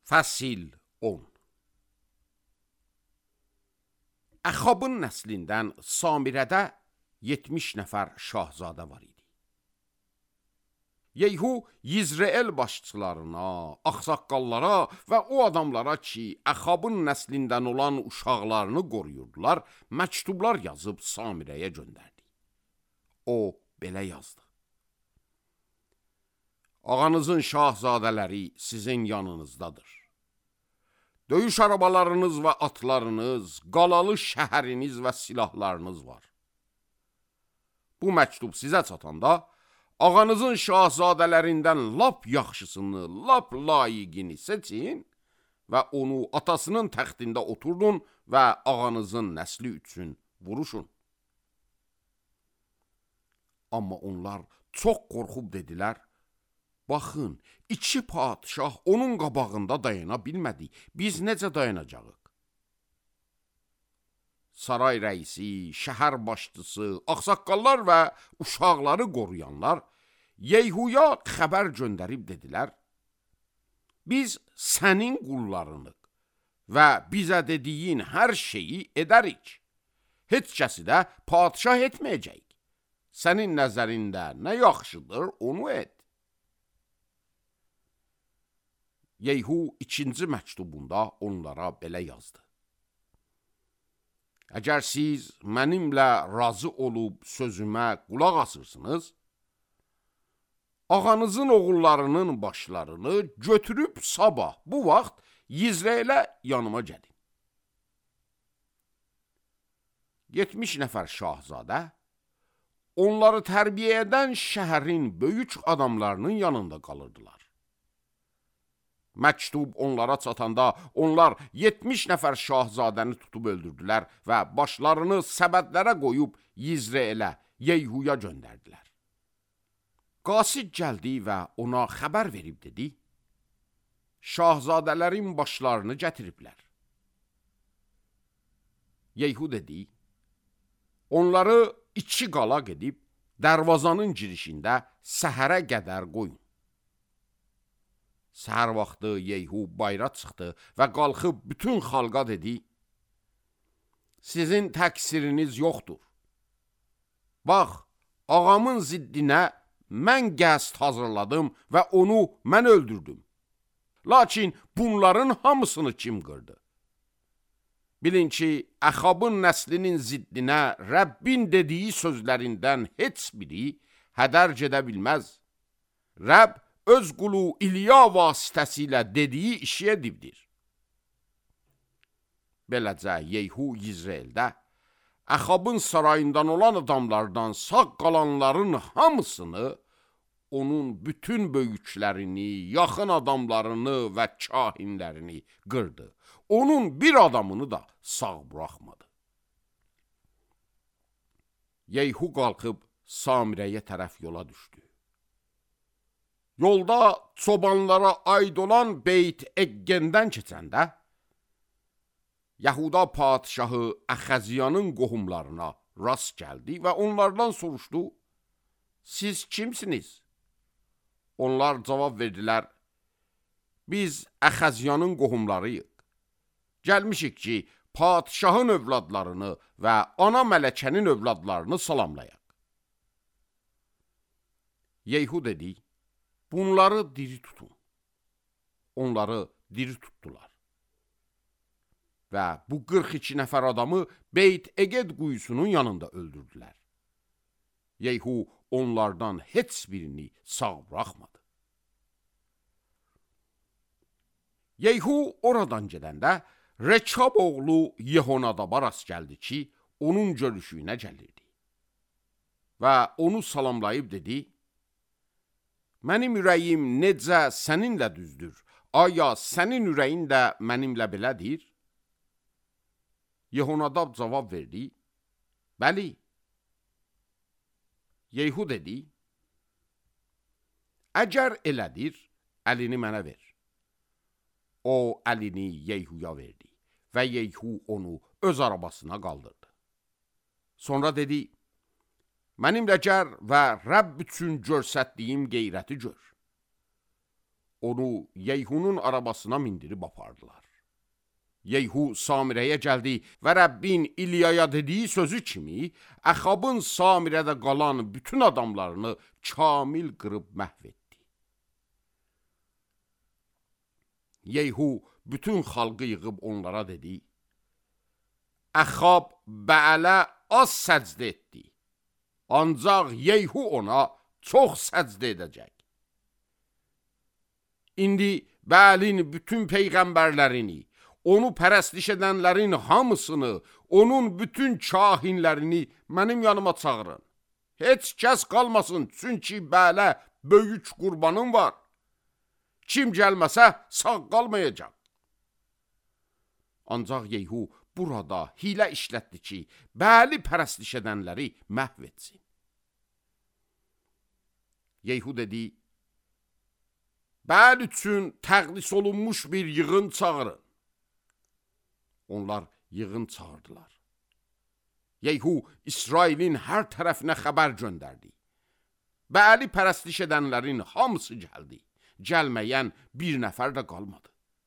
Fəsil 10. Əxabın nəslindən Samirədə 70 nəfər şahzadə var idi. Yeyhu Yizreel başçılarına, ağsaqqallara və o adamlara ki, Əxabın nəslindən olan uşaqlarını qoruyurdular, məktublar yazıb Samirəyə göndərdi. O belə yazdı: Ağanızın şahzadələri sizin yanınızdadır. Döyüş arabalarınız və atlarınız, qalalı şəhəriniz və silahlarınız var. Bu məktub sizə çatanda, ağanızın şahzadələrindən lap yaxşısını, lap layiqini seçin və onu atasının təxtində oturdun və ağanızın nəsli üçün vuruşun. Amma onlar çox qorxub dedilər: Baxın, iki padişah onun qabağında dayana bilmədi. Biz necə dayanacağıq? Saray rəisi, şəhər başçısı, ağsaqqallar və uşaqları qoruyanlar Yeyhuya xəbər göndərib dedilər: Biz sənin qullarınıq və bizə dediyin hər şeyi edərik. Heç kəsi də padişah etməyəcək. Sənin nəzərində nə yaxşıdır, onu et. Yeyhu ikinci məktubunda onlara belə yazdı: Əgər siz mənimlə razı olub sözümə qulaq asırsınız, ağanızın oğullarının başlarını götürüb sabah bu vaxt Yizreelə yanıma gəlin. 70 nəfər şahzadə onları tərbiyə edən şəhərin böyük adamlarının yanında qalırdılar. Məktub onlara çatanda onlar 70 nəfər şahzadəni tutub öldürdülər və başlarını səbədlərə qoyub Yizreelə, Yeyhuya göndərdilər. Qasid gəldi və ona xəbər verib dedi: Şahzadələrin başlarını gətiriblər. Yeyhu dedi: Onları 2 qala gedib dərvazanın girişində səhərə qədər qoyun. Səhər vaxtı Yeyhu bayra çıxdı və qalxıb bütün xalqa dedi: Sizin təqsiriniz yoxdur. Bax, ağamın ziddinə mən qəsd hazırladım və onu mən öldürdüm. Lakin bunların hamısını kim qırdı? Bilin ki, Əxabın nəslinin ziddinə Rəbbin dediyi sözlərindən heç biri hədər gedə bilməz. Rəbb öz qulu İlya vasitəsilə dediyi işi edibdir. Beləcə, Yeyhu Yizreeldə Əxabın sarayından olan adamlardan sağ qalanların hamısını, onun bütün böyüklərini, yaxın adamlarını və kahinlərini qırdı. Onun bir adamını da sağ buraxmadı. Yeyhu qalxıb Samirəyə tərəf yola düşdü. Yolda çobanlara aid olan Beyt Eqqəndən keçəndə, Yahuda padişahı Əxəziyanın qohumlarına rast gəldi və onlardan soruşdu: Siz kimsiniz? Onlar cavab verdilər: Biz Əxəziyanın qohumlarıyıq. Gəlmişik ki, padişahın övladlarını və ana mələkənin övladlarını salamlayaq. Yeyhu dedi: Bunları diri tutun. Onları diri tutdular. Və bu 42 nəfər adamı Beyt Eqed quyusunun yanında öldürdülər. Yeyhu onlardan heç birini sağ buraxmadı. Yeyhu oradan gedəndə Rekab oğlu Yehonadaba rast gəldi ki, onun görüşüyünə gəlirdi. Və onu salamlayıb dedi: Mənim ürəyim necə səninlə düzdür? Aya sənin ürəyin də mənimlə belədir? Yehonadab cavab verdi: Bəli. Yeyhu dedi: Əgər elədir, əlini mənə ver. O əlini Yeyhuya verdi və Yeyhu onu öz arabasına qaldırdı. Sonra dedi: Mənimlə gəl və Rəbb üçün görsətdiyim qeyrəti gör. onu Yeyhunun arabasına mindirib apardılar. Yeyhu Samirəyə gəldi və Rəbbin İlyaya dediyi sözü kimi Əxabın Samirədə qalan bütün adamlarını kamil qırıb məhv etdi. Yeyhu bütün xalqı yığıb onlara dedi: Əxab Bəələ az səcdə etdi, ancaq Yeyhu ona çox səcdə edəcək. İndi Bəəlin bütün peyğəmbərlərini, onu pərəstiş edənlərin hamısını, onun bütün kahinlərini mənim yanıma çağırın. Heç kəs qalmasın, çünki Bəələ böyük qurbanım var. Kim gəlməsə sağ qalmayacaq. Ancaq Yeyhu burada hilə işlətdi ki, Bəəli pərəstiş edənləri məhv etsin. Yeyhu dedi: Bəəl üçün təqdis olunmuş bir yığın çağırın. Onlar yığın çağırdılar. Yeyhu İsrailin hər tərəfinə xəbər göndərdi. Bəəli pərəstiş edənlərin hamısı gəldi. Gəlməyən bir nəfər də qalmadı.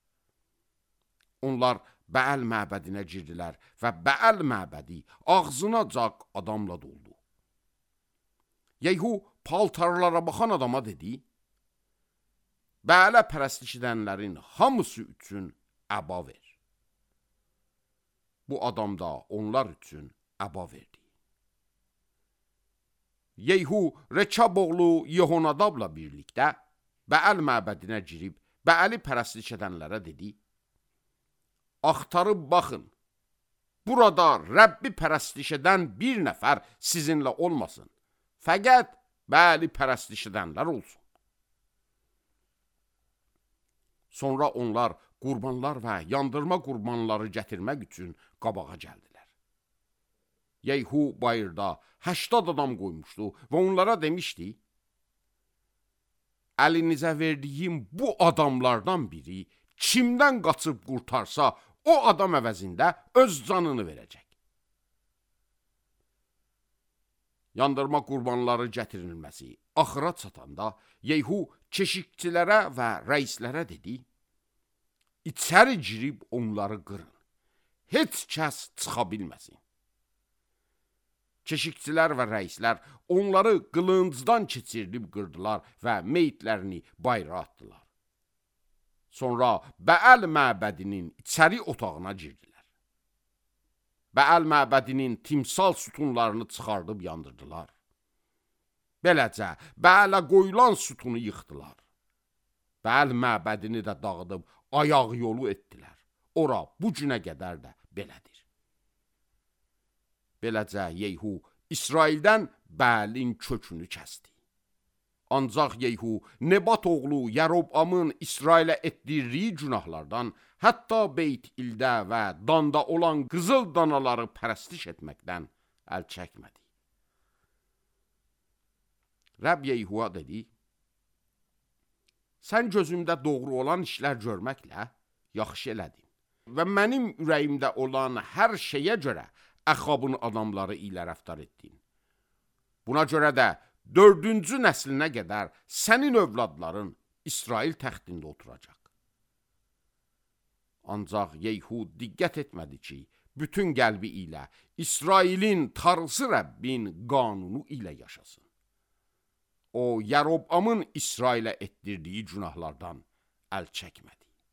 Onlar Bəəl məbədinə girdilər və Bəəl məbədi ağzınacaq adamla doldu. Yeyhu paltarlara baxan adama dedi: Bəələ pərəstiş edənlərin hamısı üçün əba ver. Bu adam da onlar üçün əba verdi. Yeyhu Rekab oğlu Yehonadabla birlikdə Bəəl məbədinə girib Bəəli pərəstiş edənlərə dedi: Axtarıb baxın, burada Rəbbi pərəstiş edən bir nəfər sizinlə olmasın, fəqət Bəəli pərəstiş edənlər olsun. Sonra onlar qurbanlar və yandırma qurbanları gətirmək üçün qabağa gəldilər. Yeyhu bayırda 80 adam qoymuşdu və onlara demişdi: Əlinizə verdiyim bu adamlardan biri kimdən qaçıb qurtarsa, o adam əvəzində öz canını verəcək. Yandırma qurbanları gətirilməsi axıra çatanda Yeyhu keşikçilərə və rəislərə dedi: İçəri girib onları qırın, heç kəs çıxa bilməsin. Keşikçilər və rəislər onları qılıncdan keçirdib qırdılar və meyitlərini bayıra atdılar. Sonra Bəəl məbədinin içəri otağına girdilər. Bəəl məbədinin timsal sütunlarını çıxardıb yandırdılar. Beləcə Bəələ qoyulan sütunu yıxdılar. Bəəl məbədini də dağıdıb ayaq yolu etdilər. Ora bu günə qədər də belədir. Beləcə Yeyhu İsraildən Bəəlin kökünü kəsdi. Ancaq Yeyhu Nebat oğlu Yərobamın İsrailə etdirdiyi günahlardan, hətta Beyt İldə və Danda olan qızıl danaları pərəstiş etməkdən əl çəkmədi. Rəbb Yeyhuya dedi: Sən gözümdə doğru olan işlər görməklə yaxşı elədin və mənim ürəyimdə olan hər şeyə görə Əxabın adamları ilə rəftar etdin. Buna görə də 4-cü nəslinə qədər sənin övladların İsrail təxtində oturacaq. Ancaq Yeyhu diqqət etmədi ki, bütün qəlbi ilə İsrailin Tanrısı Rəbbin qanunu ilə yaşasın. O, Yərobamın İsrailə etdirdiyi günahlardan əl çəkmədi.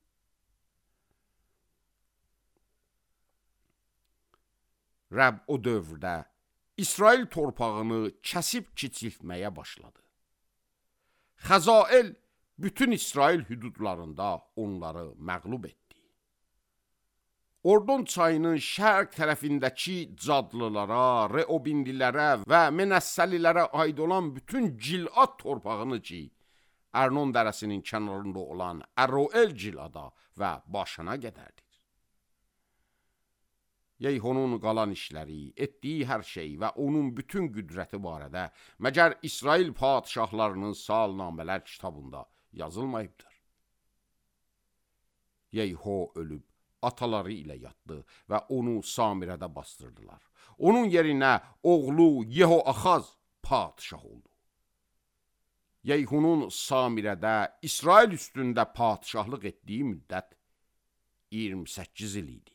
Rəbb o dövrdə İsrail torpağını kəsib kiçiltməyə başladı. Xəzael bütün İsrail hüdudlarında onları məğlub etdi. Ordon çayının şərq tərəfindəki cadlılara, Reobindilərə və Menəssəlilərə aid olan bütün Gilad torpağını ki, Ərnon dərəsinin kənarında olan Əroel Gilada və Başana qədərdir. Yeyhunun qalan işləri, etdiyi hər şey və onun bütün qüdrəti barədə məgər İsrail padişahlarının salnamələr kitabında yazılmayıbdır. Yeyhu ölüb ataları ilə yatdı və onu Samirədə bastırdılar. Onun yerinə oğlu Yehoaxaz padişah oldu. Yeyhunun Samirədə İsrail üstündə padişahlıq etdiyi müddət 28 il idi.